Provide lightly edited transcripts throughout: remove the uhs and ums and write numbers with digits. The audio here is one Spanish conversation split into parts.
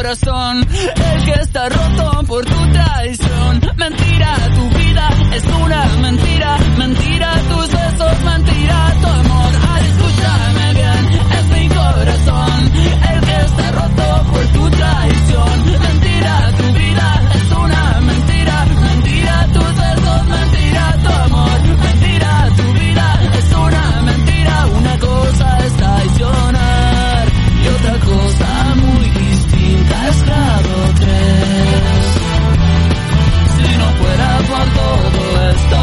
corazón, el que está roto por tu traición. Mentira, tu vida es una mentira, mentira tus besos, mentira tu amor. Ay, escúchame bien, es mi corazón, el que está roto por tu traición. Mentira, tu vida es una mentira, mentira tus besos, mentira tu amor. Mentira, tu vida es una mentira, una cosa es traicionar y otra cosa muy distinta es grado 3. Si no fuera por todo esto,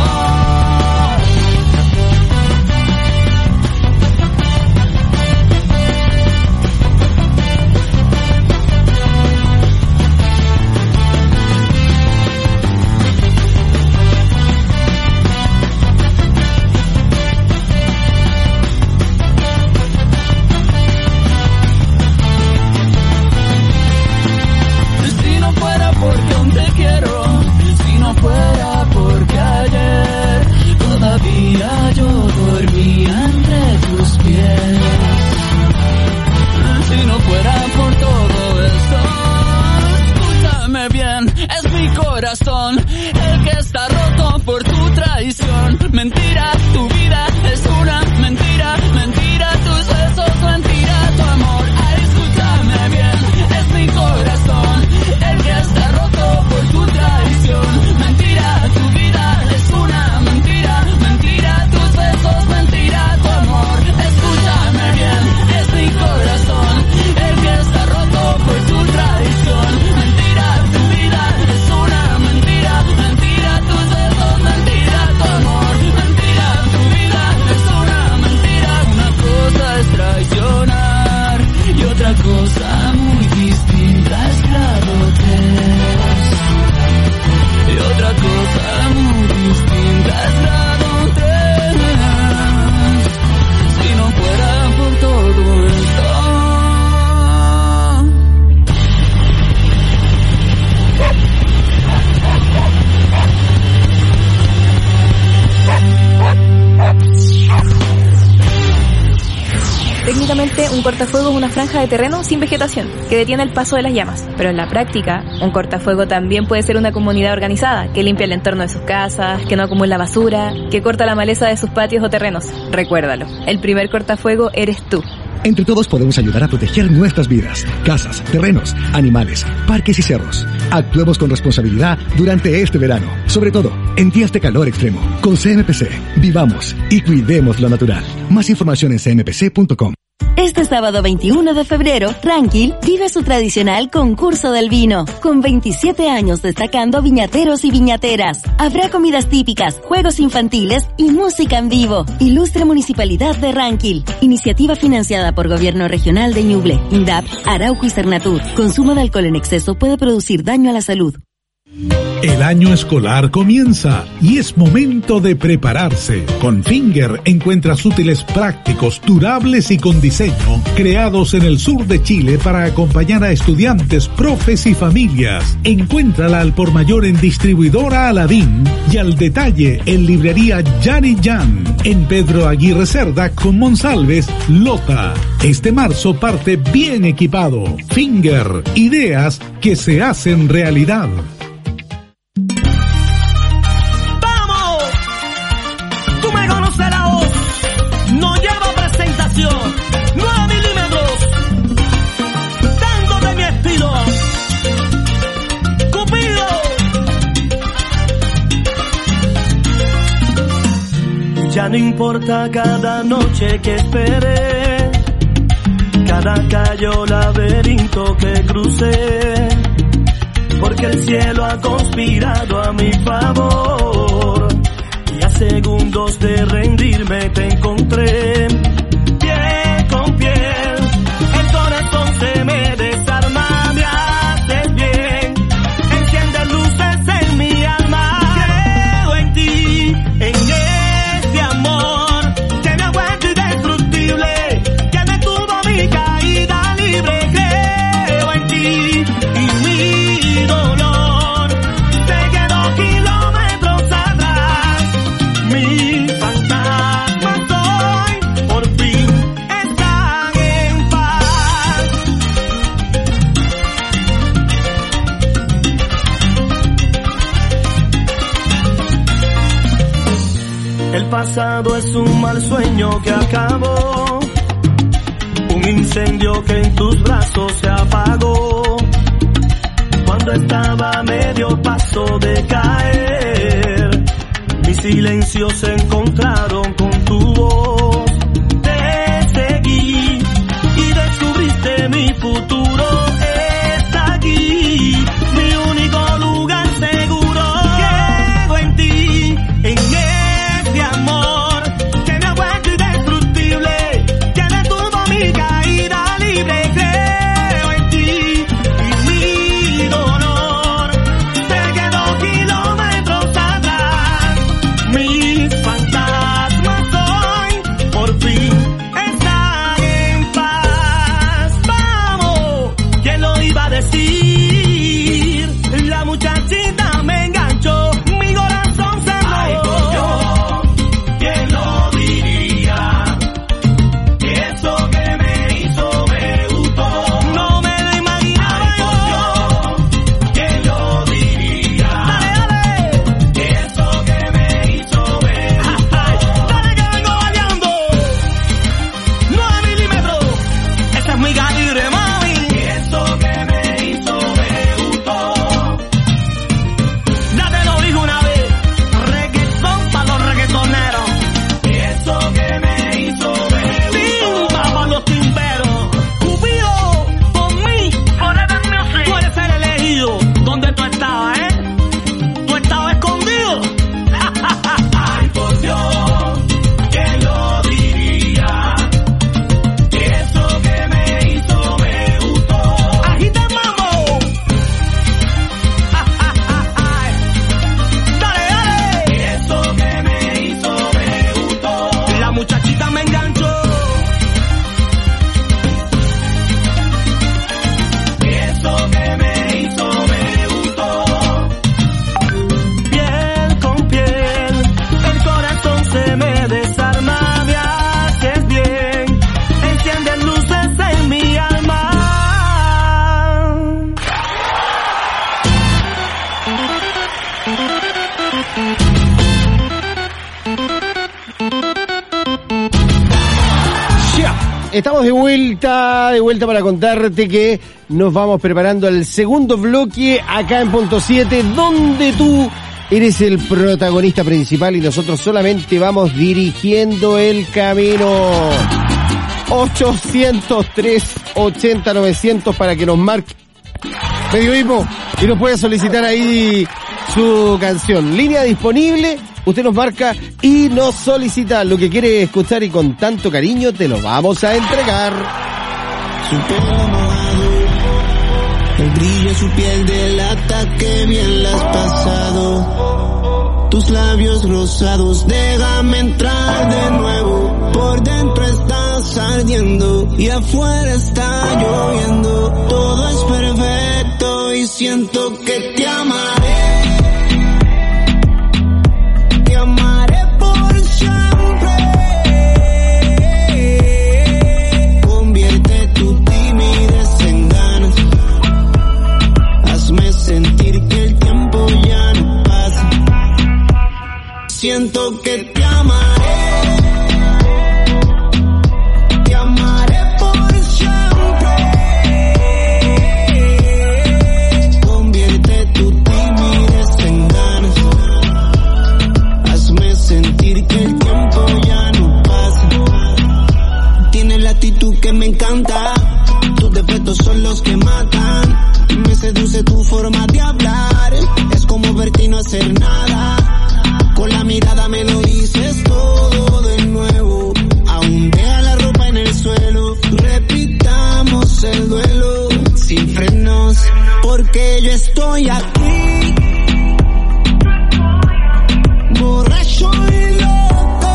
porque aún te quiero, si no fuera porque ayer todavía yo dormía entre tus pies. Si no fuera por todo eso, escúchame bien, es mi corazón el que está roto por tu traición. Mentira, tu vida es una mentira, mentira tus besos, mentira tu amor. Ay, escúchame bien, es mi corazón el que está roto por tu traición. Mentira, tu vida es una mentira, mentira tus besos, mentira tu amor. Escúchame bien, es mi corazón el que está roto por tu traición. Mentira, tu vida es una mentira, mentira tus besos, mentira tu amor. Mentira, tu vida es una mentira, una cosa es traicionar y otra cosa muy distinta es grado 3. Y otra cosa muy distinta es grado 3. Si no fuera por todo esto. Técnicamente, un cortafuego es una franja de terreno sin vegetación que detiene el paso de las llamas. Pero en la práctica, un cortafuego también puede ser una comunidad organizada que limpia el entorno de sus casas, que no acumula basura, que corta la maleza de sus patios o terrenos. Recuérdalo, el primer cortafuego eres tú. Entre todos podemos ayudar a proteger nuestras vidas, casas, terrenos, animales, parques y cerros. Actuemos con responsabilidad durante este verano, sobre todo en días de calor extremo. Con CMPC, vivamos y cuidemos lo natural. Más información en cmpc.com. Este sábado 21 de febrero, Ranquil vive su tradicional concurso del vino, con 27 años destacando viñateros y viñateras. Habrá comidas típicas, juegos infantiles y música en vivo. Ilustre Municipalidad de Ranquil. Iniciativa financiada por Gobierno Regional de Ñuble, INDAP, Arauco y Cernatur. Consumo de alcohol en exceso puede producir daño a la salud. El año escolar comienza y es momento de prepararse. Con Finger encuentras útiles prácticos, durables y con diseño, creados en el sur de Chile para acompañar a estudiantes, profes y familias. Encuéntrala al por mayor en Distribuidora Aladín y al detalle en Librería Yari Yan, en Pedro Aguirre Cerda con Monsalves, Lota. Este marzo parte bien equipado. Finger, ideas que se hacen realidad. No lleva presentación, 9 milímetros, dándote mi estilo, Cupido. Ya no importa cada noche que esperé, cada calle o laberinto que crucé, porque el cielo ha conspirado a mi favor. Y a segundos de rendirme te encontré, piel con piel, el corazón se me desarma, me haces bien, enciende luces en mi alma, creo en ti, en este amor, que me ha vuelto indestructible, que me tuvo mi caída libre, creo en ti, y mi dolor se quedó kilómetros atrás. Mi fantasma soy, pasado es un mal sueño que acabó, un incendio que en tus brazos se apagó, cuando estaba a medio paso de caer, mis silencios se encontraron con tu voz, te seguí y descubriste mi futuro, está aquí, mi único lugar seguro, quedo en ti, en este amor que me ha vuelto indestructible, que detuvo mi caída libre, creo en ti y mi dolor se quedó kilómetros atrás, mis fantasmas hoy por fin están en paz, vamos, ¿quién lo iba a decir? La muchachita me enganchó, mi corazón se Ay, por Dios, ¿quién lo diría? Eso que me hizo me gustó. no me lo imaginaba Ay, por Dios, ¿quién lo diría? Dale, Eso que me hizo me gustó. dale que vengo baleando, 9 milímetros, ese es mi calibre, mami. Eso que me hizo me gustó. Ya te lo dije una vez, reggaetón pa' los reggaetoneros, Eso que me hizo me gustó. timba pa' los timberos, Cupido, por mí, Forever Music, tú eres el elegido, ¿dónde tú estabas, tú estabas escondido? Ay, por Dios, ¿quién lo diría? Eso que me hizo me gustó. Agita el mambo, dale, dale, Eso que me hizo me gustó. la muchachita me enganchó. Eso que me hizo me gustó. Piel con piel, el corazón se me desarma, me haces bien, encienden luces en mi alma. Ya, estamos de vuelta para contarte que nos vamos preparando al segundo bloque acá en Punto 7, donde tú eres el protagonista principal y nosotros solamente vamos dirigiendo el camino. 803-80-900 para que nos marque periodismo y nos puede solicitar ahí su canción. Línea disponible, usted nos marca y nos solicita lo que quiere escuchar y con tanto cariño te lo vamos a entregar. Su pelo mojado, el brillo de su piel delata que bien la has pasado. Tus labios rosados, déjame entrar de nuevo. Por dentro estás ardiendo y afuera está lloviendo. Todo es perfecto y siento que te amaré. Te amaré por siempre. Convierte tu timidez en ganas. Hazme sentir que el tiempo ya no pasa. Siento que te amaré. Te amaré por siempre. Convierte tu timidez en ganas. Hazme sentir que el tiempo ya no pasa. Tienes la actitud que me encanta. Tus defectos son los que matan. Me seduce tu forma de hablar. Es como verte y no hacer nada. Con la mirada me lo dices todo de nuevo. Aún deja la ropa en el suelo. Repitamos el duelo sin frenos. Porque yo estoy aquí. Borracho y loco.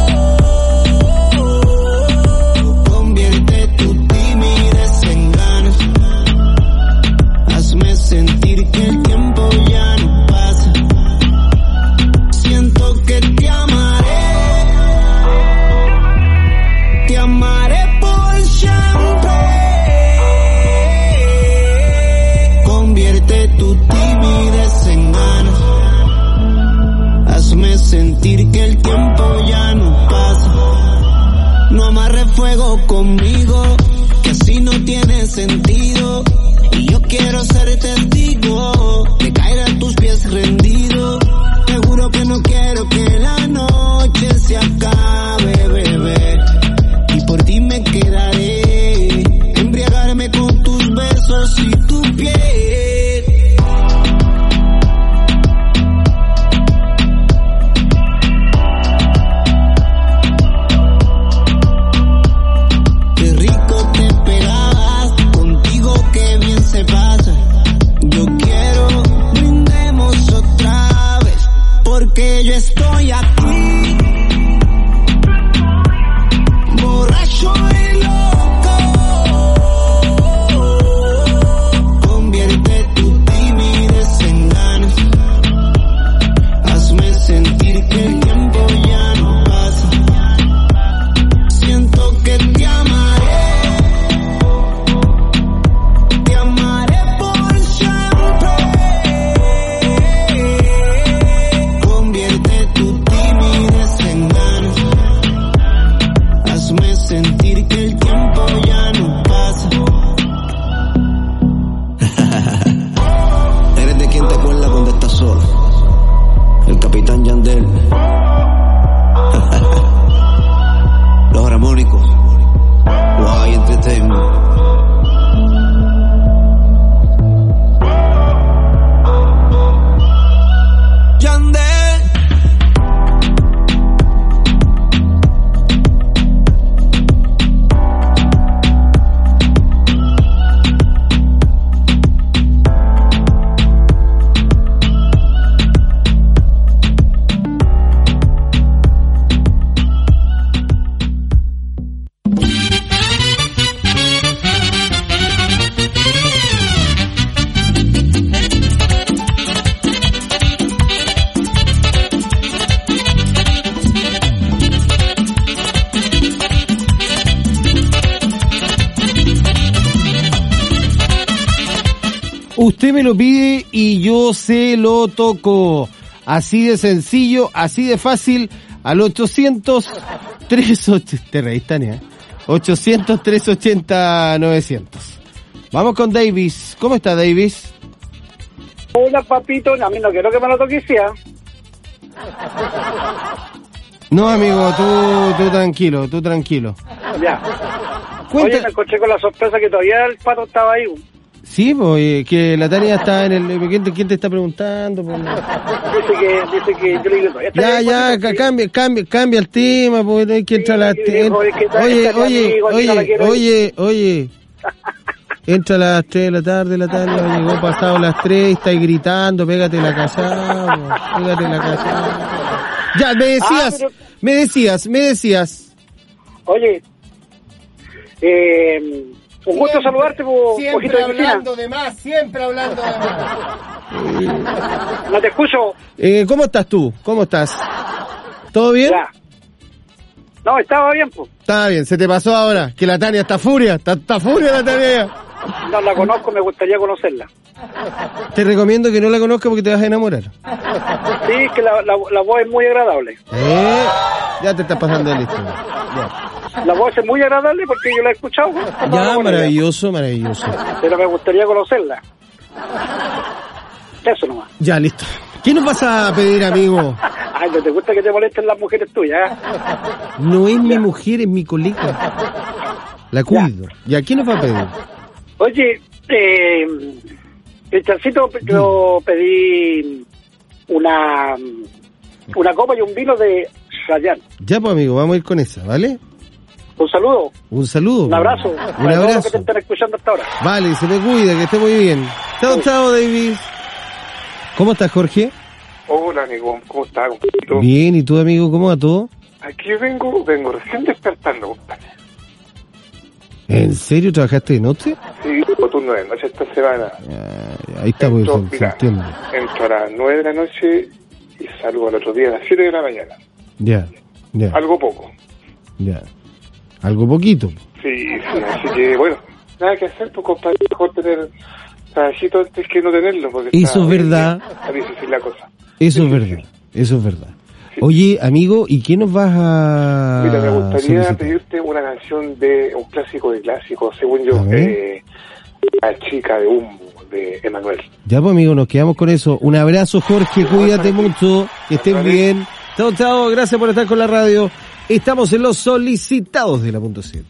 Convierte tu timidez en ganas. Hazme sentir que el tiempo ya no pasa. Siento que te amaré. Te amaré por siempre. Convierte tu timidez en ganas. Hazme sentir que el tiempo ya juego conmigo, que así no tiene sentido. Y yo quiero ser testigo de caer a tus pies rendido. Te juro que no quiero que la noche se acabe, bebé. Y por ti me quedaré, embriagarme con tus besos y tu piel. Qué rico te pegabas, contigo qué bien se pasa. Yo quiero, brindemos otra vez, porque yo estoy aquí, borracho y loco. Convierte tu timidez en ganas, hazme sentir que el tiempo ya no pasa. Siento que te amaré por siempre. Convierte tu timidez en ganas, hazme sentir que el tiempo ya no pasa. Eres de quien te acuerda cuando estás solo, el capitán Yandel. Los armónicos, Guay Entertainment. Yandel. Usted me lo pide y yo se lo toco. Así de sencillo, así de fácil. Al 800-380... Te reís, Tania. 800-380-900. Vamos con Davis. ¿Cómo está, Davis? Hola, papito. A mí no quiero que me lo toques ya. No, amigo, tú tranquilo, tú tranquilo. Ya. Cuenta... Oye, me encontré con la sorpresa que todavía el pato estaba ahí. Sí, pues, que la Tania está en el... ¿Quién te está preguntando? Pues? Dice que yo le digo... Ya, cambia el tema, pues, no hay que entrar a las... Oye. Entra a las 3 de la tarde, la Tania llegó pasado las 3 y estáis gritando, pégate la casada, pégate la casada. Ya, me decías. Oye, un gusto saludarte, siempre hablando de más. No te escucho. ¿Cómo estás tú? ¿Cómo estás? ¿Todo bien? Ya. No, estaba bien, pues. Está bien, se te pasó ahora, que la Tania está furia la Tania. No la conozco, me gustaría conocerla. Te recomiendo que no la conozcas porque te vas a enamorar. Sí, que la voz es muy agradable. Ya te estás pasando de listo. Ya. La voz es muy agradable porque yo la he escuchado. Ya, maravilloso. Pero me gustaría conocerla. Eso nomás. Ya, listo. ¿Qué nos vas a pedir, amigo? Ay, ¿no te gusta que te molesten las mujeres tuyas? No es mi mujer, es mi colega. La cuido. ¿Y a quién nos va a pedir? Oye, Richardcito, yo pedí una copa y un vino de Rayán. Ya, pues, amigo, vamos a ir con esa, ¿vale? Un saludo. Un abrazo. Un abrazo. Todos los que te están escuchando hasta ahora. Vale, se me cuida, que esté muy bien. Chao, David. ¿Cómo estás, Jorge? Hola, amigo, ¿cómo estás? Bien, ¿y tú, amigo, cómo va todo? Aquí vengo recién despertando, compadre. ¿En serio trabajaste de noche? Sí, turno de noche esta semana. Ahí está, pues, se entiende. Entro a las 9 de la noche y salgo al otro día a las 7 de la mañana. Ya. Algo poco. Ya. Algo poquito. Sí, así que, bueno, nada que hacer, pues, compadre, mejor tener trabajito antes que no tenerlo, porque eso es verdad. Está difícil la cosa. Eso es verdad. Oye, amigo, ¿y qué nos vas a Mira, me gustaría solicitar? pedirte una canción de un clásico de clásicos, según yo, La chica de humo, de Emanuel. Ya pues, amigo, nos quedamos con eso. Un abrazo, Jorge, cuídate mucho, que estés bien. Chao, chao, gracias por estar con la radio. Estamos en los solicitados de la punto 7.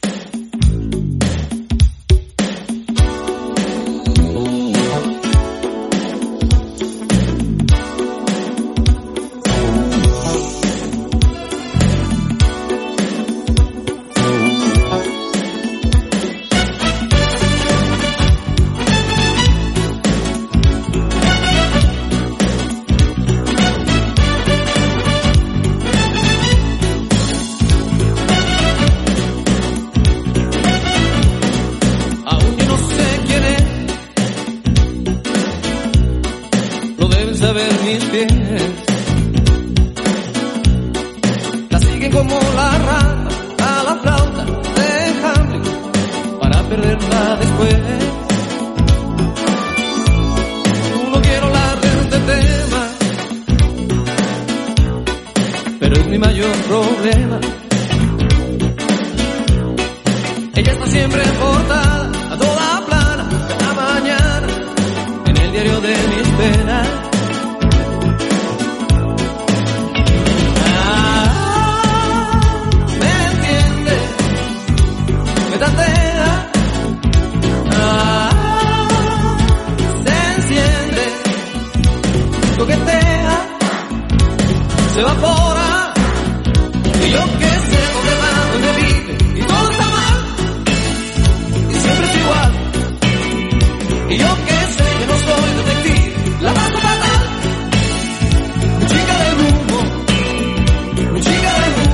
La siguen como la rana a la flauta de Hamlet para perderla después. No quiero hablar de este tema, pero es mi mayor problema. Ella está siempre en portada, a toda plana, cada mañana, en el diario de mis penas. Me tantea, se enciende, coquetea, se evapora, y yo que sé dónde va, dónde vive, y todo está mal, y siempre es igual, y yo que sé que no soy detective, la paso fatal, mi chica del humo, mi chica del humo.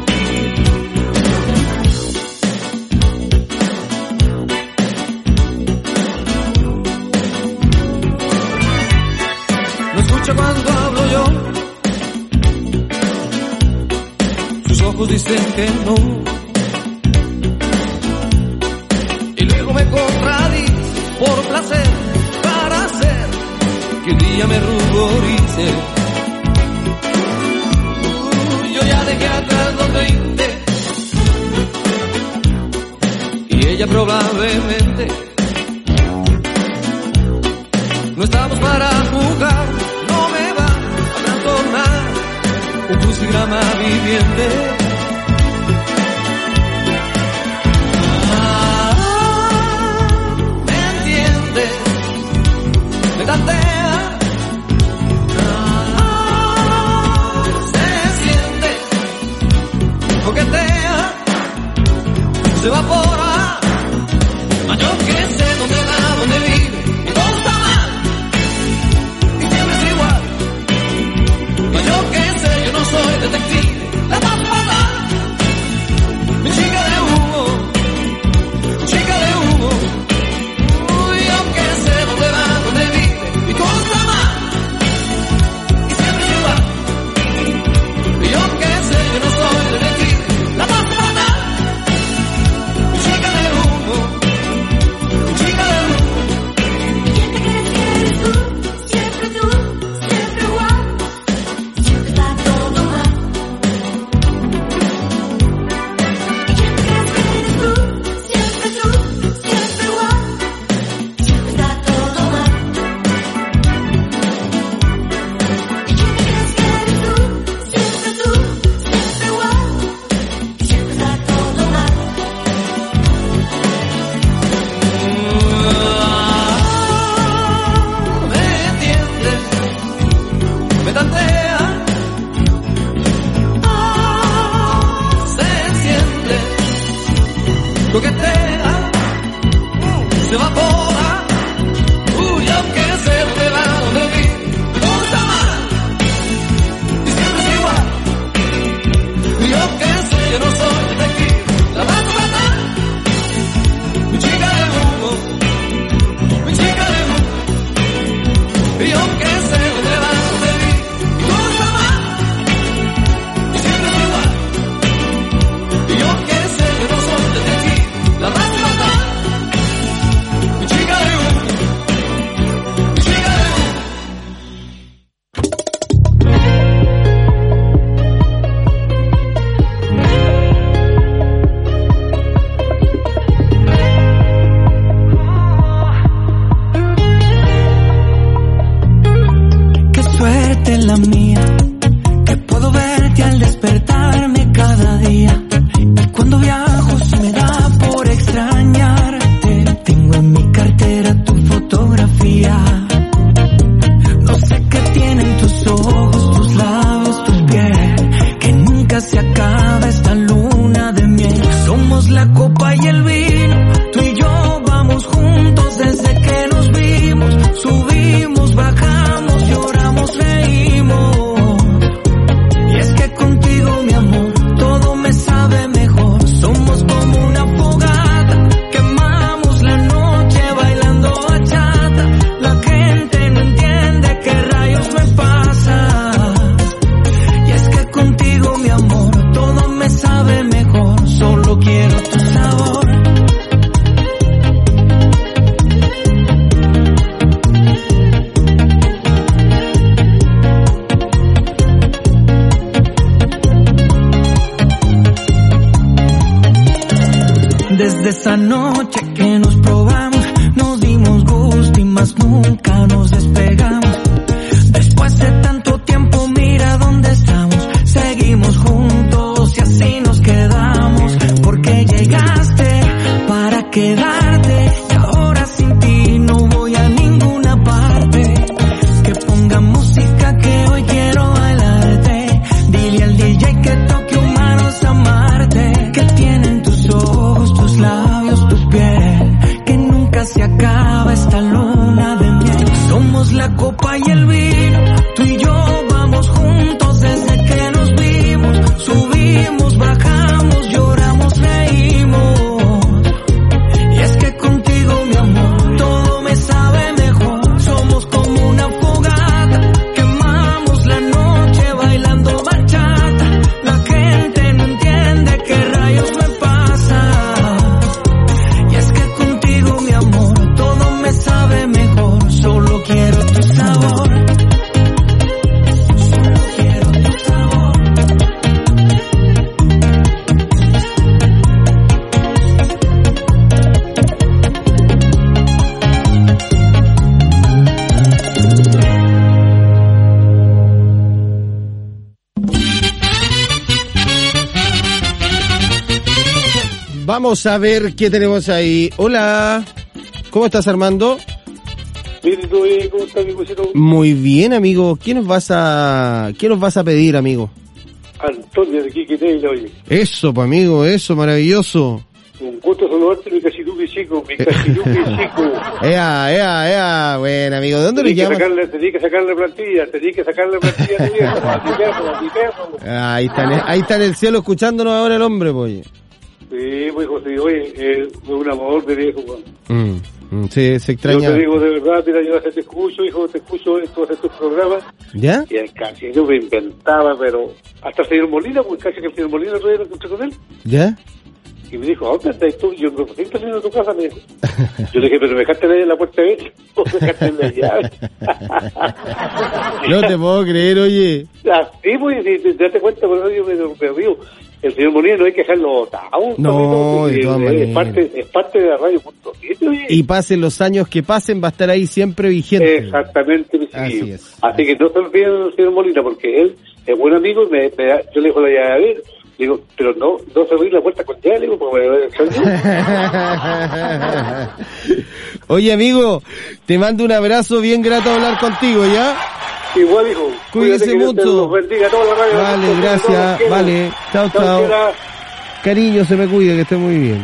Cuando hablo yo, sus ojos dicen que no, y luego me contradice por placer, para hacer que un día me ruborice. Yo ya dejé atrás los 20 y ella probablemente. No estamos para jugar, no me va a trastornar un crucigrama viviente. Me entiende, me tantea, se siente, coquetea, se evapora, mas yo que sé dónde va, dónde vive, y todo está mal. Yo que sé, yo no soy detective, la paso fatal. mente en la mía, que puedo verte al despertarme cada día. Y cuando viajo se me da por extrañarte. Tengo en mi cartera tu fotografía. No sé qué tienen tus ojos, tus labios, tus pies, que nunca se acaba esta luna de miel. Somos la copa y el vino, tú y yo vamos juntos desde que nos vimos. Subimos, bajamos, lloramos, reímos. Y es que contigo, mi amor, todo me sabe mejor. Somos como una fogata, quemamos la noche bailando bachata. La gente no entiende qué rayos me pasa. Y es que contigo, mi amor, todo me sabe mejor. Solo quiero tu sabor. Desde esa noche que nos probamos, nos dimos gusto y más nunca nos despegamos. Después de tanto tiempo, mira dónde estamos. Seguimos juntos y así nos quedamos. Porque llegaste para quedarte y ahora sin ti no voy a ninguna parte. Que ponga música que hoy quiero bailarte. Dile al DJ que toque humanos amarte. Que tienen tus ojos, tus labios, tu piel, que nunca se acaba esta luna de miel. Somos la copa y el vino, tú y yo vamos juntos desde que nos vimos. Subimos, bajamos, lloramos, reímos. Y es que contigo, mi amor, todo me sabe mejor. Somos como una fogata, quemamos la noche bailando bachata. La gente no entiende qué rayos me pasa. Y es que contigo, mi amor, todo me sabe mejor. Solo quiero tu sabor. Solo quiero tu sabor. Vamos a ver qué tenemos ahí. Hola. ¿Cómo estás, Armando? Bien, ¿cómo estás, mi cosito? Muy bien, amigo. ¿Qué nos vas a pedir, amigo? Antonio de Quiqueteña, oye. Eso, pues, amigo, eso, maravilloso. Un gusto saludarte, mi cachiruque chico, mi cachiruque chico. Ea, bueno, amigo, ¿de dónde lo llamas? Tenés que sacarle plantilla a tu viejo, a tu perro. Ahí está en el cielo escuchándonos ahora el hombre, pues. Sí, pues, José, oye, es un amor de viejo, weón. Sí, se extraña. Yo te digo de verdad, mira, yo te escucho, hijo, te escucho en todos estos programas. ¿Ya? Y el casi yo me inventaba, pero hasta el señor Molina, pues casi que el señor Molina todavía lo encontré con él. ¿Ya? Y me dijo, ¿a dónde estás tú? Yo me estoy saliendo de tu casa, me dijo. Yo le dije, pero me dejaste ahí en la puerta de él, o me dejaste en la llave. No te puedo creer, oye. Así, pues, te das cuenta, por eso yo me río. El señor Molina no hay que dejarlo botado. No, de todas maneras. Es parte de la radio.7, oye. Y pasen los años que pasen, va a estar ahí siempre vigente. Exactamente, sí. Así es. Así que no se olviden del señor Molina, porque él es buen amigo y yo le dejo la llave a ver. Digo, pero no se abrir la puerta con llave, digo, porque me voy a Oye, amigo, te mando un abrazo, bien grato hablar contigo, ¿ya? Igual, hijo. Cuídese mucho. Los bendiga toda la radio. Vale, gracias. Vale, chao. Cariño, se me cuida, que esté muy bien.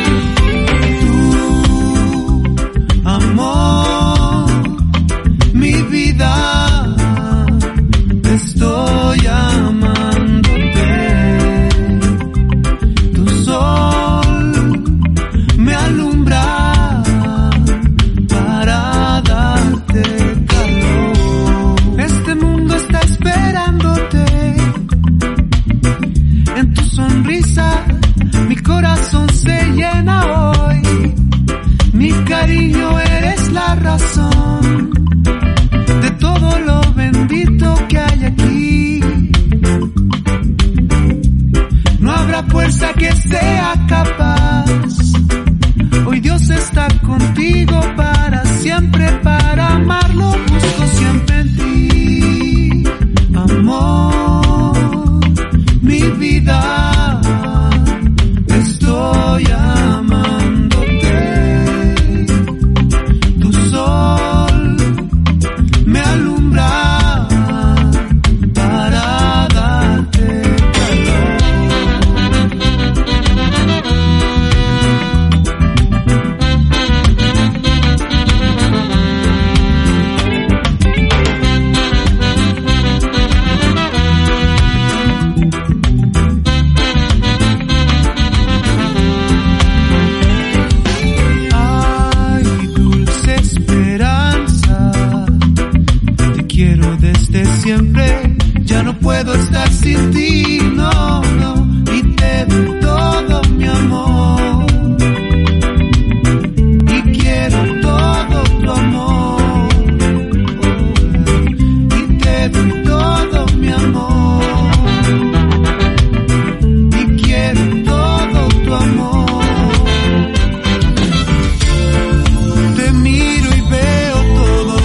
Amor, mi corazón se llena hoy. Mi cariño, eres la razón de todo lo bendito que hay aquí. No habrá fuerza que sea capaz. Hoy Dios está contigo para siempre, para amarlo. Busco siempre en ti, amor, mi vida. Estoy amándote. Tu sol me alumbra para darte calor. Siempre, ya no puedo estar sin ti, no, no, y te doy todo mi amor, y quiero todo tu amor, y te doy todo mi amor, y quiero todo tu amor. Te miro y veo todo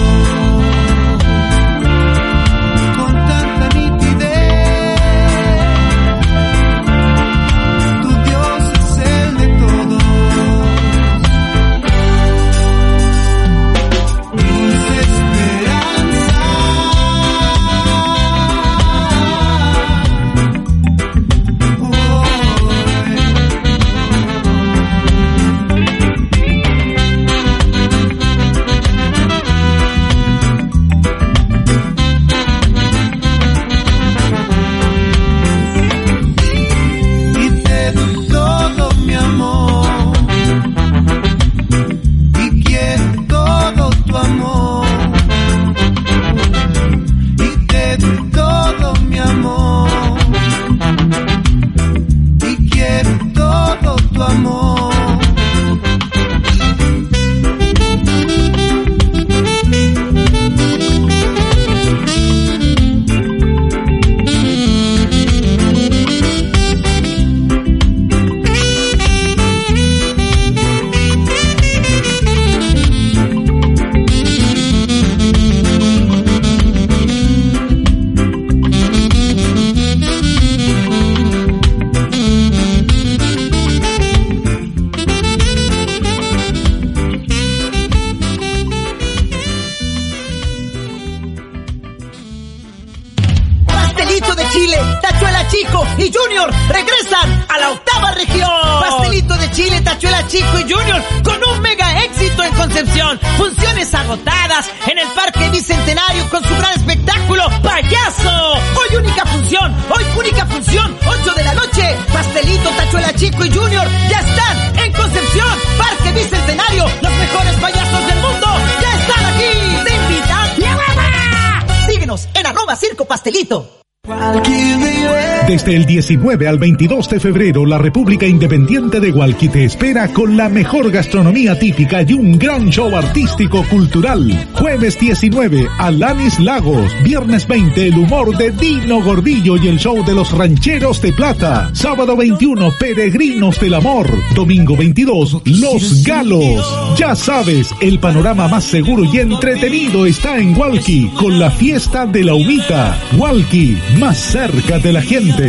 Desde el 19 al 22 de febrero, la República Independiente de Hualqui te espera con la mejor gastronomía típica y un gran show artístico cultural. Jueves 19, Alanis Lagos. Viernes 20, el humor de Dino Gordillo y el show de los rancheros de plata. Sábado 21, Peregrinos del Amor. Domingo 22, Los Galos. Ya sabes, el panorama más seguro y entretenido está en Hualqui, con la fiesta de la humita. Hualqui, más cerca de la gente.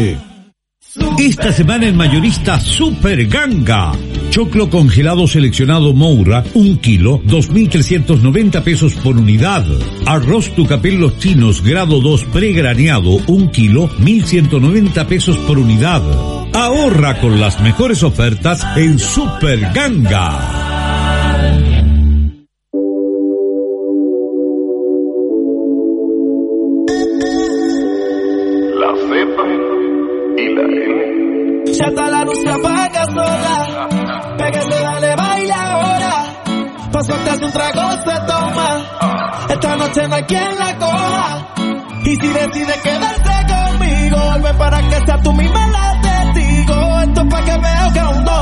Esta semana en Mayorista Super Ganga. Choclo congelado seleccionado Moura, 1 kilo, 2.390 pesos por unidad. Arroz Tucapel Los Chinos, grado 2 pregraneado, 1 kilo, 1.190 pesos por unidad. Ahorra con las mejores ofertas en Super Ganga. Ya está la luz, se apaga sola. Pégase, dale, baila ahora. Pa' soltarse un trago se toma. Esta noche no hay quien la coja. Y si decide quedarse conmigo, vuelve para que sea tú misma la testigo. Esto es pa' que veo que aún no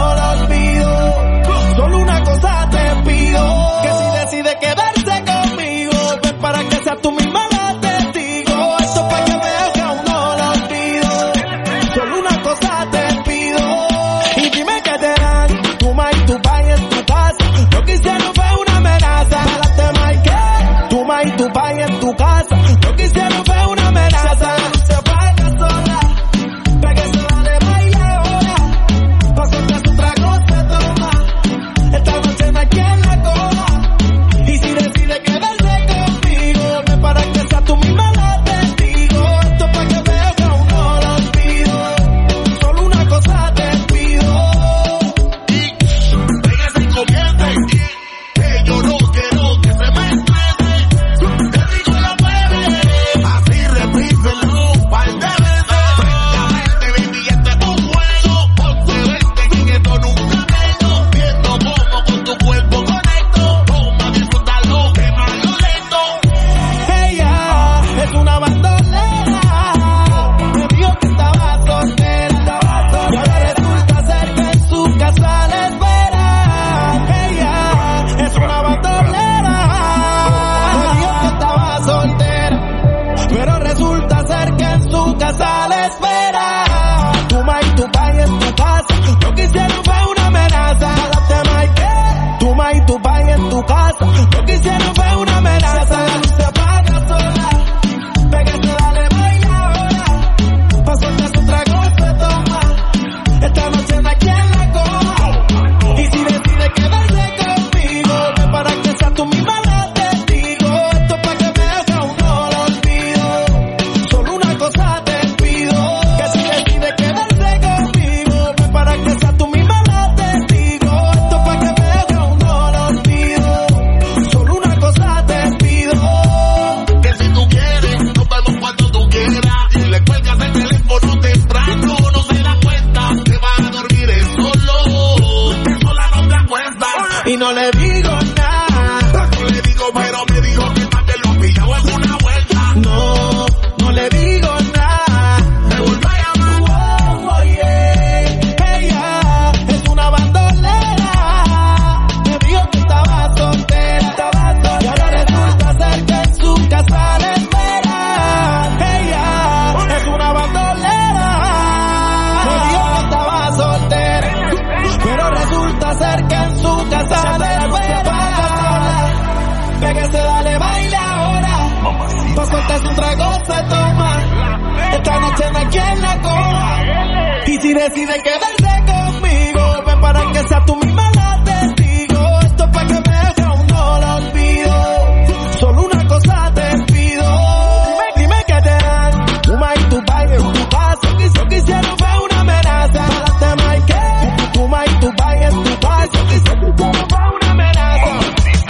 tu pai en tu casa. Lo que hicieron fue una amenaza. Date más que tu ma y tu pai en tu casa. Lo que hicieron fue una amenaza. Se apaga sola. Pégate, dale, baila ahora. Pa' soltar su trago se toma. Esta noche no hay quien la coja. Y si decide quedarse conmigo, ven para que sea tú misma la testigo. Esto es pa' que me haga un no lo olvido. Solo una cosa te pido, que si decide quedarse conmigo, ven para que sea tú misma la testigo. Esto es pa' que me haga un no lo olvido. Solo una cosa te pido, que si tú quieres, nos vemos cuando tú quieras. Y le cuelgas el teléfono temprano, no se da cuenta que vas a dormir solo. Que sola no te acuestas. y no le digo nada. No le digo, pero me dijo que más te lo pillado en una vuelta. No, no le digo nada. Me vuelvo a llamar. Oh, yeah. Ella es una bandolera. Me dijo que estaba soltera. Y ahora resulta ser que en su casa le espera. Ella es una bandolera. Me dijo que estaba soltera. Pero resulta ser que en su casa le espera. Pégase, dale, baila ahora. Pa' soltar su trago se toma. Esta noche no hay quien la coja. Y si decide quedarse conmigo, ven para que sea tú misma la testigo. Esto es pa' que me haga un no lo olvido. Solo una cosa te pido. Dime que te dan. Tu ma y tu pai en tu casa. Lo que hicieron fue una amenaza. Date más que tu ma y tu pai en tu casa. Lo que hicieron fue una amenaza.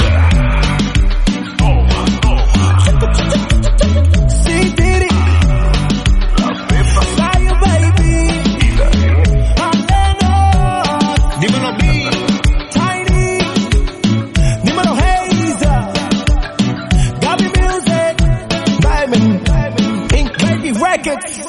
Sí, Tiri. Fire, baby. Alenos. Dímelo a mí. Tiny. Dímelo, Hazel. Gaby Music. Diamond. Ink Baby Records.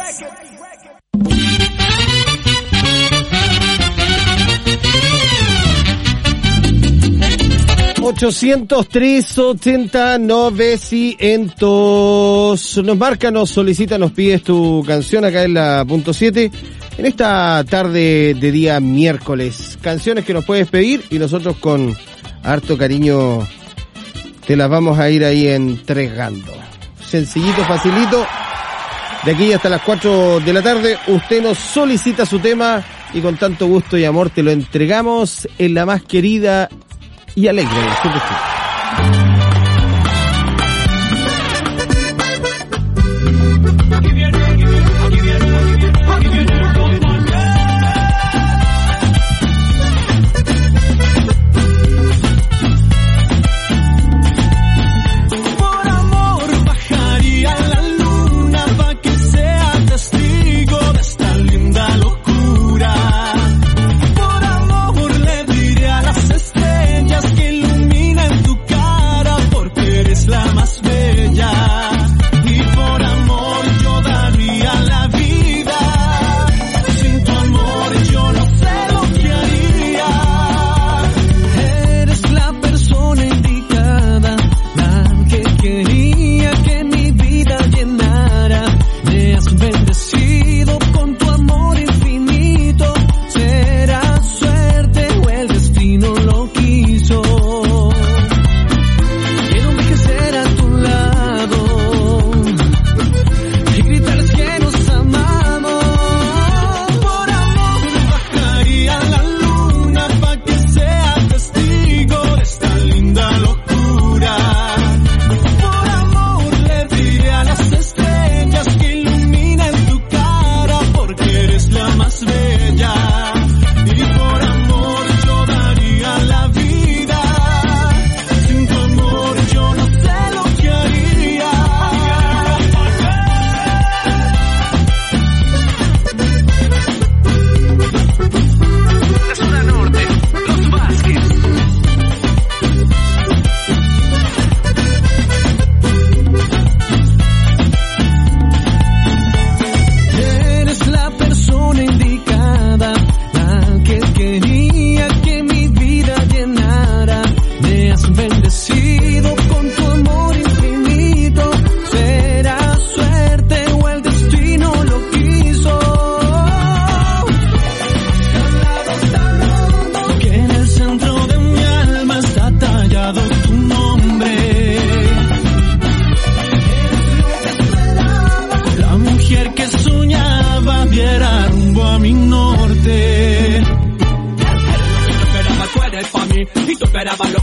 803-80-900. Nos marca, nos solicita, nos pides tu canción acá en la punto 7. En esta tarde de día miércoles. Canciones que nos puedes pedir y nosotros con harto cariño te las vamos a ir ahí entregando. Sencillito, facilito. De aquí hasta las 4 de la tarde usted nos solicita su tema y con tanto gusto y amor te lo entregamos en la más querida y alegre de las Super Hits.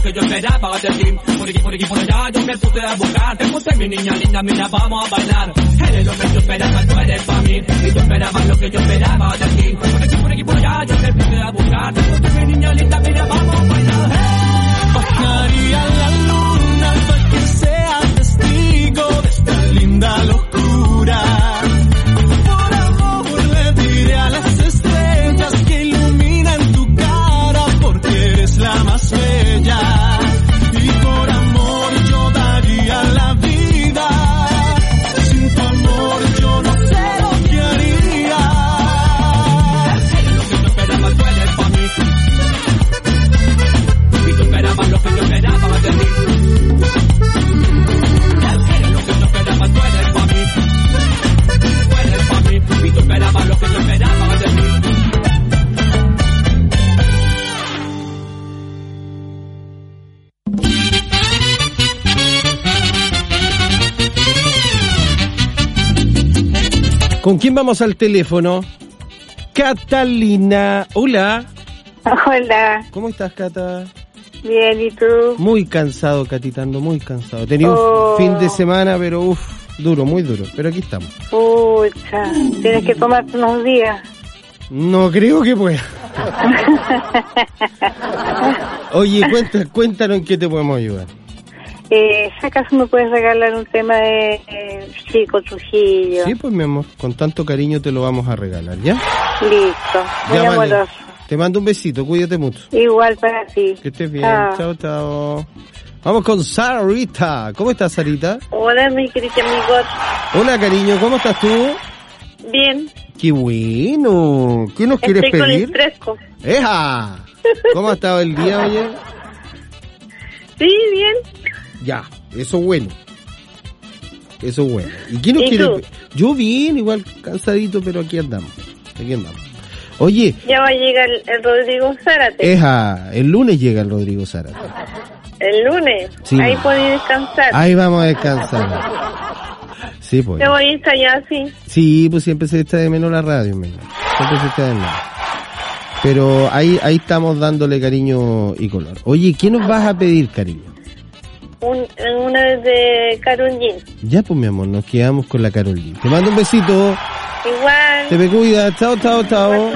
que yo esperaba de ti. Por aquí, por allá, yo me puse a buscar. Te puse mi niña linda, mira, vamos a bailar. Eres lo que yo esperaba, tú eres pa' mí. Y tú esperabas lo que yo esperaba de ti. Por aquí, por allá, yo me puse a buscar. Te puse mi niña linda, mira, vamos a bailar. Bajaría la luna para que seas testigo de esta linda locura. Por amor le diré a las estrellas que iluminan tu cara, porque eres la más bella. Y por amor yo daría la vida. Sin tu amor yo no sé lo que haría. Lo que yo esperaba, tú eres pa' mí. Y tú esperabas lo que yo esperaba de ti. Lo que yo esperaba, tú eres pa' mí. Tú eres pa' mí. Y tú esperabas lo que yo esperaba de ti. ¿Con quién vamos al teléfono? Catalina. Hola. Hola. ¿Cómo estás, Cata? Bien, ¿y tú? Muy cansado, Catitando, muy cansado. Tenía un fin de semana, pero duro, muy duro. Pero aquí estamos. Pucha, tienes que tomarte unos días. No creo que pueda. Oye, cuéntanos en qué te podemos ayudar. Si acaso me puedes regalar un tema de Chico Trujillo. Sí, pues mi amor, con tanto cariño te lo vamos a regalar, ¿ya? Listo, muy Ya, vale. amoroso. Te mando un besito, cuídate mucho. Igual para ti. Que estés bien, Chao. chao, chao. Vamos con Sarita. ¿Cómo estás, Sarita? Hola, mi querido amigo. Hola, cariño, ¿cómo estás tú? Bien. ¡Qué bueno! ¿Qué nos quieres Estoy con pedir? el fresco. ¡Eja! ¿Cómo ha estado el día, oye? Sí, bien. Ya, eso es bueno. Eso es bueno. ¿Y qué nos ¿Y quiere? tú? Yo bien, igual cansadito, pero aquí andamos. Aquí andamos. Oye, Ya va a llegar el Rodrigo Zárate. el lunes llega el Rodrigo Zárate. El lunes. Sí. Ahí podéis descansar. Ahí vamos a descansar. Sí, pues. Te voy a ensayar así. Sí, pues siempre se echa de menos la radio, men. Siempre se echa de menos. Pero ahí estamos dándole cariño y color. Oye, ¿qué nos vas a pedir, cariño? Una vez de Karol G. Ya, pues, mi amor, nos quedamos con la Karol G. Te mando un besito. Igual. Te me cuidas. Chao, chao, chao.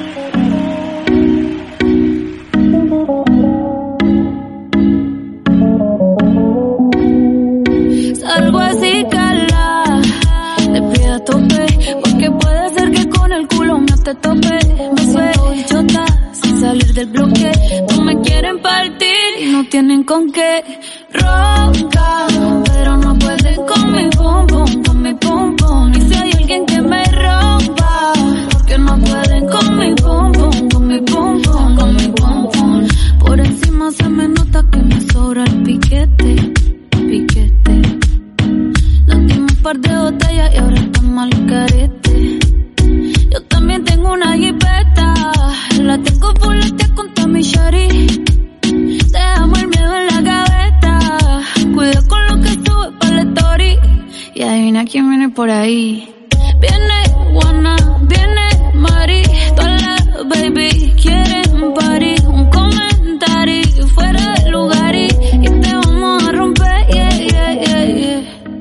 Salgo así, cala, te pido a tope, porque puede ser que con el culo me te tope. Me suelto chota, sin salir del bloque. No me quieren partir y no tienen con qué. Ronca, pero no pueden con mi pum pum, con mi pum pum. Y si hay alguien que me rompa, porque no pueden con mi pum pum, con mi pum pum, con mi pum pum. Por encima se me nota que me sobra el piquete, piquete. Nos dimos un par de botellas y ahora estamos al carete. Yo también tengo una jipeta, la tengo fuletea con Tommy Shari. Dejamos el miedo en la gaveta, cuida con lo que sube para la story. Y adivina quién viene por ahí. Viene Juana, viene Mari, todas las baby quieren party. Un comentario fuera del lugar y te vamos a romper, yeah, yeah, yeah, yeah.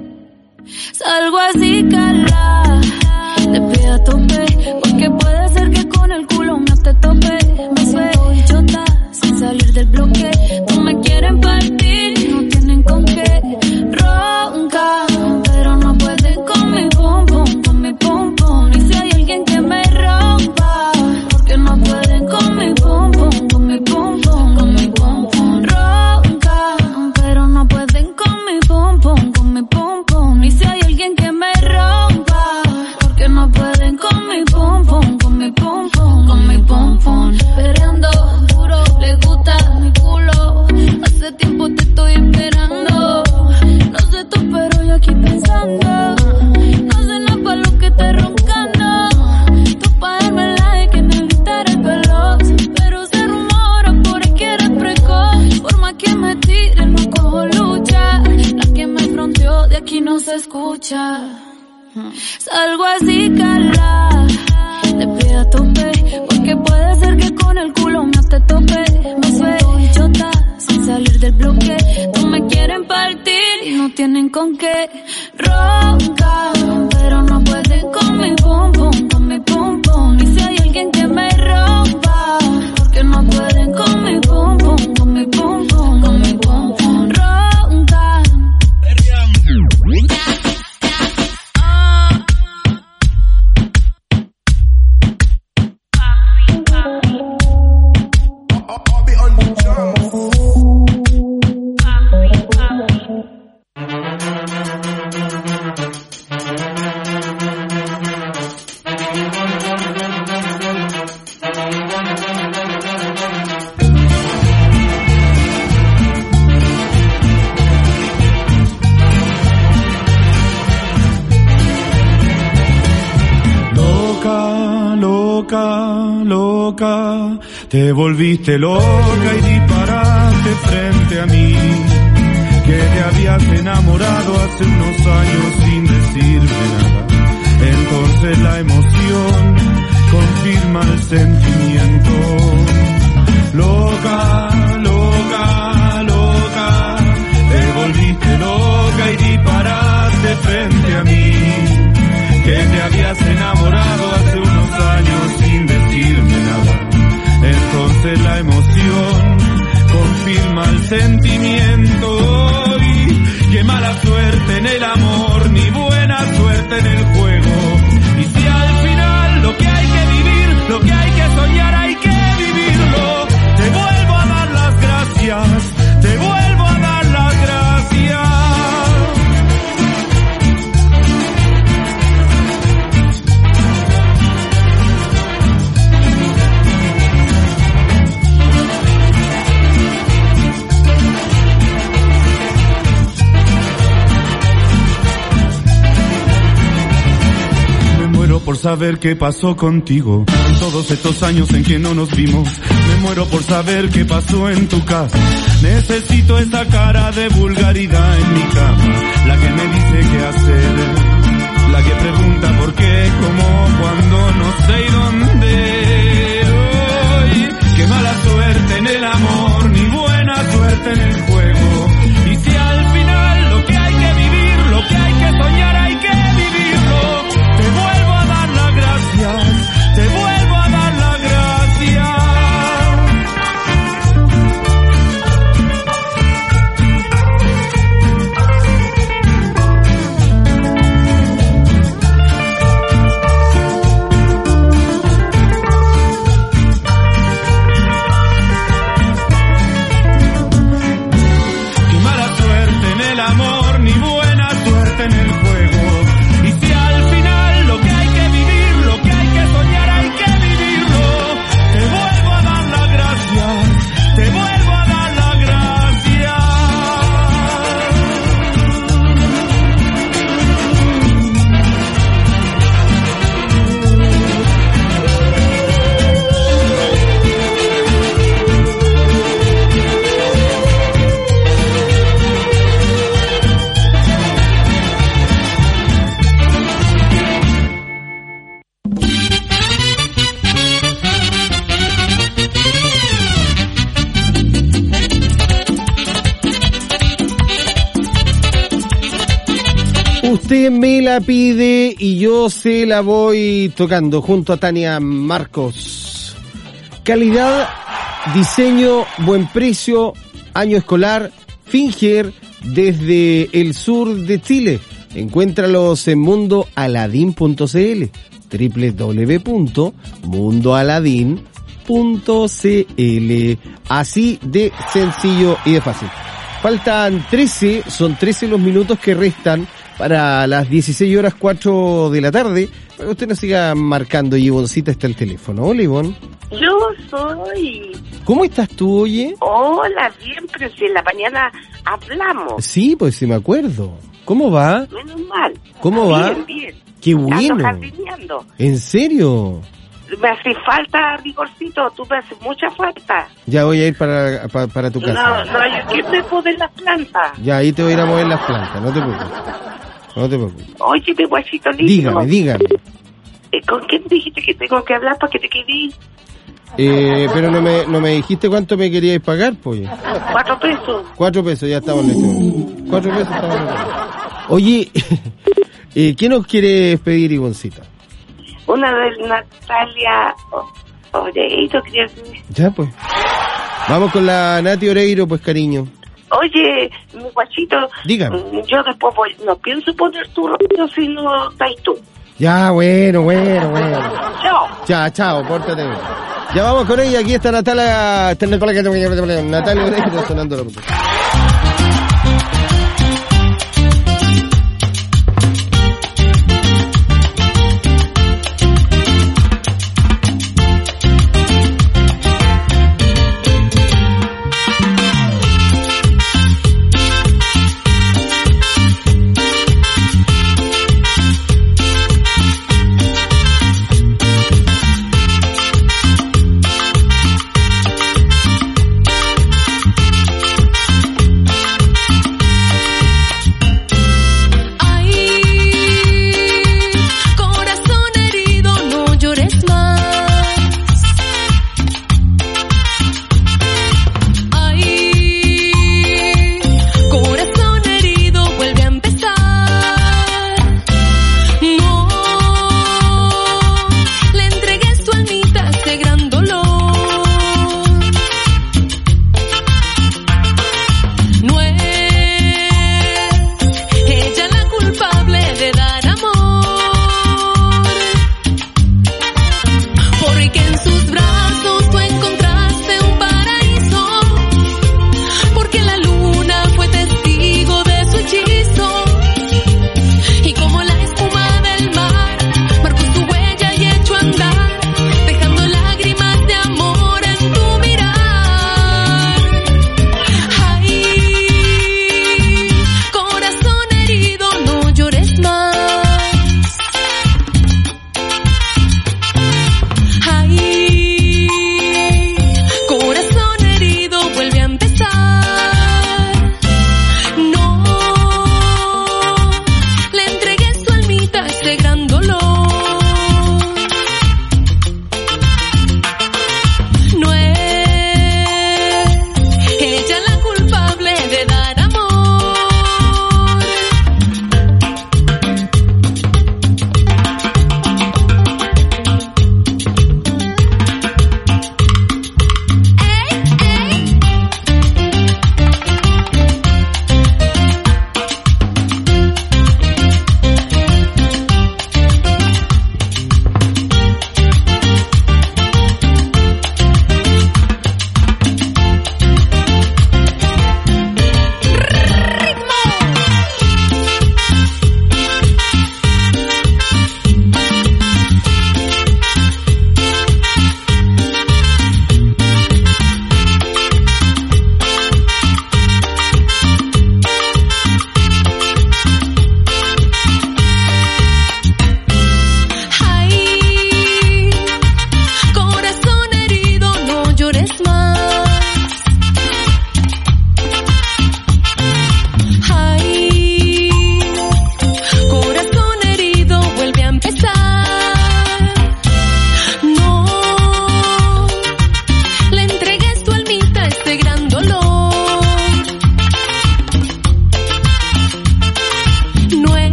Salgo así, cala, te pido a tope, porque puede ser que con el culo me te tope. Me suelto chota, sin salir del bloque. No me quieren partir y no tienen con qué. Ronca, pero no pueden con mi pum pum, con mi pum pum. Y si hay alguien que me rompa, porque no pueden con mi pum pum, con mi pum pum, con mi pum pum. Ronca, pero no pueden con mi pum pum, con mi pum pum. Y si hay alguien que me rompa, porque no pueden con mi pum pum, con mi pum pum, con mi pum pum. Perreando duro, le gusta mi culo. Hace tiempo te estoy esperando. No sé tú, pero yo aquí pensando. No sé nada para lo que te roncando. Tú pa' darme like en el Instagram veloz. Pero se rumora por ahí que eres precoz. Por más que me tiren, no cojo lucha. La que me fronteó de aquí no se escucha. Salgo así, cala, te pido a tope, porque puede ser que con el culo me te tope. Me suelto chota, sin salir del ronca, pero no puede con mi pum pum, con mi pum pum. Y si hay alguien que me rompa, porque no pueden con mi pum pum, con mi pum pum, con mi pum pum. Ronca. Loca, te volviste loca y disparaste frente a mí, que te habías enamorado hace unos años sin decirme nada. Entonces la emoción confirma el sentimiento. Loca, loca, loca, te volviste loca y disparaste frente a mí, que te habías enamorado hace unos años sin decirme nada. Entonces la emoción confirma el sentimiento. Y qué mala suerte en el amor, ni buena suerte en el juego. Y si al final lo que hay que vivir, lo que hay que soñar, hay que vivirlo. Te vuelvo a dar las gracias, te vuelvo a dar las gracias. Por saber qué pasó contigo en todos estos años en que no nos vimos. Me muero por saber qué pasó en tu casa. Necesito esa cara de vulgaridad en mi cama, la que me dice qué hacer, la que pregunta por qué, cómo, cuándo, no sé y dónde. Hoy, qué mala suerte en el amor, ni buena suerte en el juego. Y si al final lo que hay que vivir, lo que hay que soñar, hay que vivirlo. Te vuelvo a dar las gracias, te vuelvo a dar las gracias. Qué mala suerte en el amor, ni buena suerte en el juego. Y si al final lo que hay que vivir, lo que hay que soñar, hay que vivirlo. Te vuelvo a dar las gracias, te vuelvo a dar las gracias. Usted me la pide y yo se la voy tocando junto a Tania Marcos. Calidad, diseño, buen precio, año escolar, Finger desde el sur de Chile. Encuéntralos en mundoaladin.cl, www.mundoaladin.cl. Así de sencillo y de fácil. Faltan 13, son 13 los minutos que restan para las 16:04 de la tarde, para que usted nos siga marcando. Y Ivoncita está el teléfono. Hola, Ivonne. Yo soy. ¿Cómo estás tú, oye? Hola, bien, pero si en la mañana hablamos. Sí, pues sí me acuerdo. ¿Cómo va? Menos mal. ¿Cómo va? Bien, bien. Qué bueno. Ando jardineando. ¿En serio? Me hace falta, rigorcito, tú me haces mucha falta. Ya voy a ir para tu casa. No hay que me poner las plantas. Ya, ahí te voy a ir a mover las plantas, no te preocupes. No te preocupes. Oye, mi guachito lindo. Dígame. ¿Con quién dijiste que tengo que hablar para que te quede? Pero no me dijiste cuánto me queríais pagar, pues. 4 pesos. 4 pesos, ya estamos listos. 4 pesos estamos listos. Oye, ¿qué nos quieres pedir, Ivoncita? Una de Natalia Oreiro, creo que. Ya, pues. Vamos con la Nati Oreiro, pues, cariño. Oye, mi guachito. Dígame. Yo después no pienso poner tu rollo si no estás tú. Ya, bueno. Chao. Ya, chao, pórtate bien. Ya vamos con ella, aquí está Natalia Oreiro sonando la puta.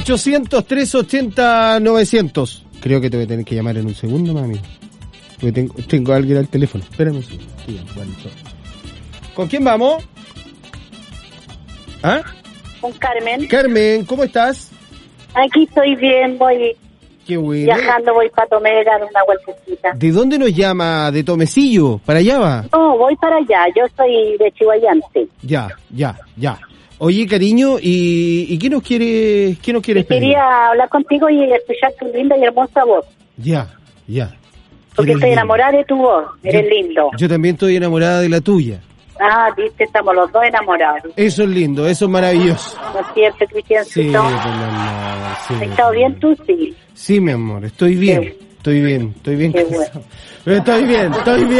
0800-380-900. Creo que te voy a tener que llamar en un segundo, mami. Porque tengo a alguien al teléfono. Espérame un segundo. ¿Con quién vamos? ¿Ah? Con Carmen. Carmen, ¿cómo estás? Aquí estoy bien, voy Qué bueno. viajando, voy para Tomega, dar una vueltecita. ¿De dónde nos llama? ¿De Tomecillo? ¿Para allá va? No, voy para allá, yo soy de Chihuayante. Ya. Oye, cariño, ¿y qué nos quieres pedir? Quería hablar contigo y escuchar tu linda y hermosa voz. Ya. Porque estoy enamorada de tu voz, eres lindo. Yo también estoy enamorada de la tuya. Ah, viste, estamos los dos enamorados. Eso es lindo, eso es maravilloso. ¿No es cierto, Cristiancito? Sí, mi amor, sí. ¿Has estado bien tú, sí? Sí, mi amor, estoy bien. Estoy bien Qué cansado. bueno. Pero estoy bien.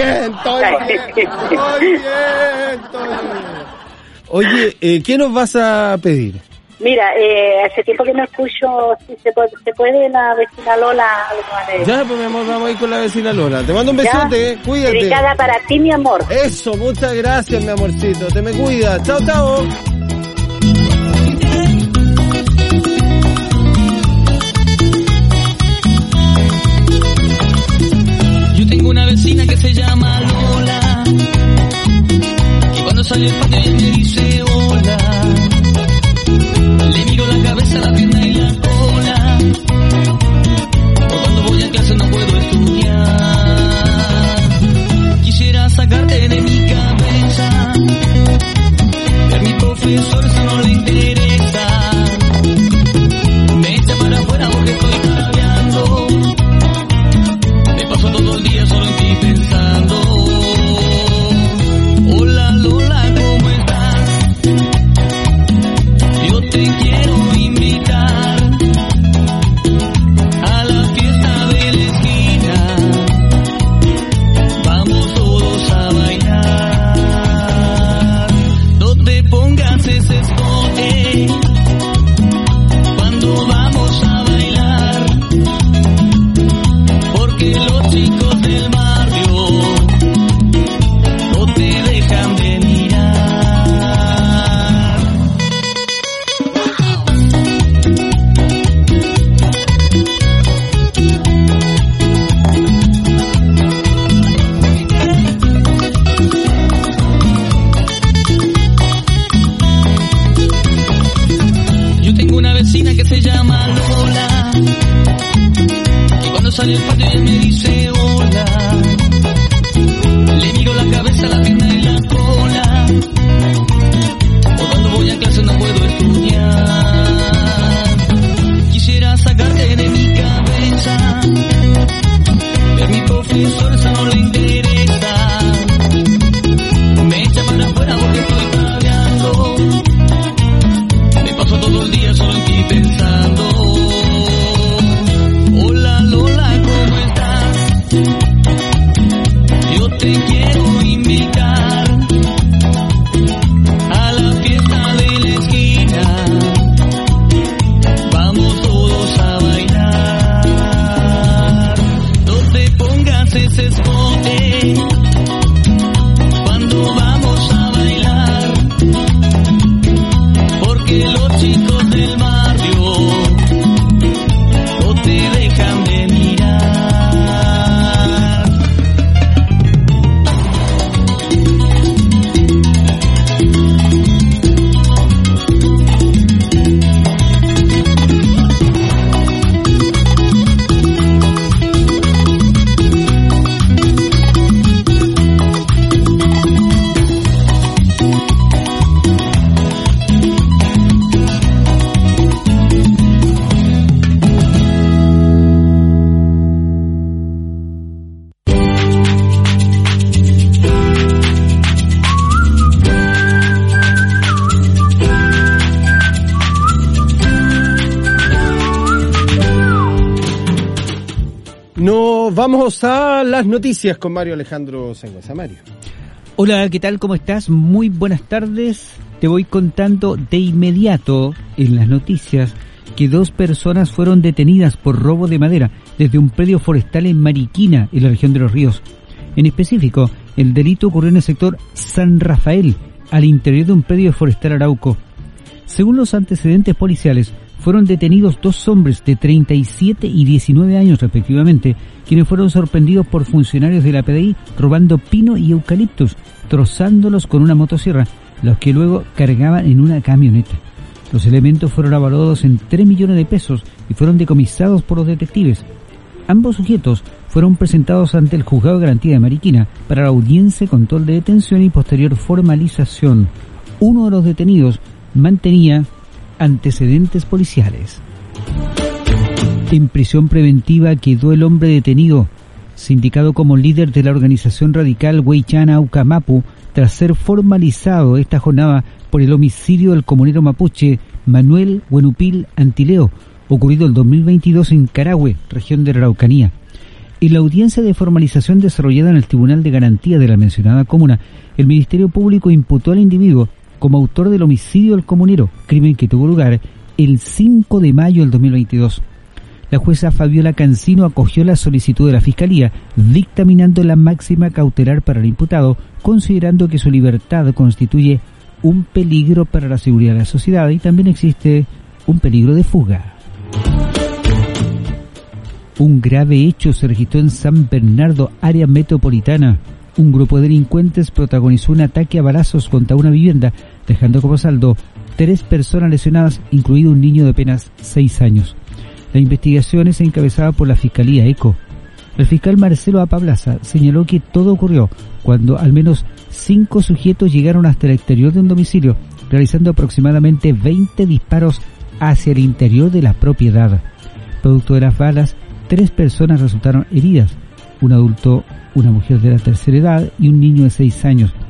Oye, ¿qué nos vas a pedir? Mira, hace tiempo que no escucho si se puede la vecina Lola. Ya, pues mi amor, vamos a ir con la vecina Lola. Te mando un besote, cuídate. Dedicada para ti, mi amor. Eso, muchas gracias, mi amorcito. Te me cuidas. Chao, chao. Yo tengo una vecina que se llama Lola, y cuando sale el patio ella me dice hola. Le miro la cabeza, la pierna y la cola. Por cuando voy a clase no puedo estudiar. Quisiera sacarte de mi cabeza, pero a mi profesor eso no le interesa. Me echa para afuera porque estoy cambiando. Me paso todo el día solo en ti pensando. Hola Lola, ¿cómo estás? Yo te quiero invitar a la fiesta de la esquina. Vamos todos a bailar. No te pongas ese escote cuando vamos a bailar, porque los chicos del barrio no te dejan de mirar. Yo tengo una vecina que se llama Lola, y cuando sale el patio ella me dice hola. Le miro la cabeza, la pierna y la cola. Por cuando voy a clase no puedo estudiar. Quisiera sacarte de mi cabeza, pero a mi profesor eso no le interesa. Me echa para afuera porque estoy cambiando. Me paso todo el día solo en ti pensando. Hola Lola, ¿cómo estás? Yo te quiero invitar a la fiesta de la esquina. Vamos todos a bailar. No te pongas ese escote cuando vamos a bailar, porque los chicos del barrio no te dejan de mirar. Nos vamos a las noticias con Mario Alejandro Sangüesa. Mario. Hola, ¿qué tal? ¿Cómo estás? Muy buenas tardes. Te voy contando de inmediato en las noticias que 2 personas fueron detenidas por robo de madera desde un predio forestal en Mariquina, en la región de Los Ríos. En específico, el delito ocurrió en el sector San Rafael, al interior de un predio forestal Arauco. Según los antecedentes policiales, fueron detenidos 2 hombres de 37 y 19 años respectivamente, quienes fueron sorprendidos por funcionarios de la PDI robando pino y eucaliptus, trozándolos con una motosierra, los que luego cargaban en una camioneta. Los elementos fueron avalados en 3 millones de pesos y fueron decomisados por los detectives. Ambos sujetos fueron presentados ante el Juzgado de Garantía de Mariquina para la audiencia de control de detención y posterior formalización. Uno de los detenidos mantenía antecedentes policiales. En prisión preventiva quedó el hombre detenido, sindicado como líder de la organización radical Huaychana Ucamapu, tras ser formalizado esta jornada por el homicidio del comunero mapuche Manuel Huenupil Antileo, ocurrido el 2022 en Carahue, región de la Araucanía. En la audiencia de formalización desarrollada en el Tribunal de Garantía de la mencionada comuna, el Ministerio Público imputó al individuo como autor del homicidio del comunero, crimen que tuvo lugar el 5 de mayo del 2022. La jueza Fabiola Cancino acogió la solicitud de la Fiscalía, dictaminando la máxima cautelar para el imputado, considerando que su libertad constituye un peligro para la seguridad de la sociedad y también existe un peligro de fuga. Un grave hecho se registró en San Bernardo, área metropolitana. Un grupo de delincuentes protagonizó un ataque a balazos contra una vivienda, dejando como saldo 3 personas lesionadas, incluido un niño de apenas 6 años. La investigación es encabezada por la Fiscalía ECO. El fiscal Marcelo Apablaza señaló que todo ocurrió cuando al menos 5 sujetos llegaron hasta el exterior de un domicilio, realizando aproximadamente 20 disparos hacia el interior de la propiedad. Producto de las balas, 3 personas resultaron heridas, un adulto, una mujer de la tercera edad y un niño de 6 años.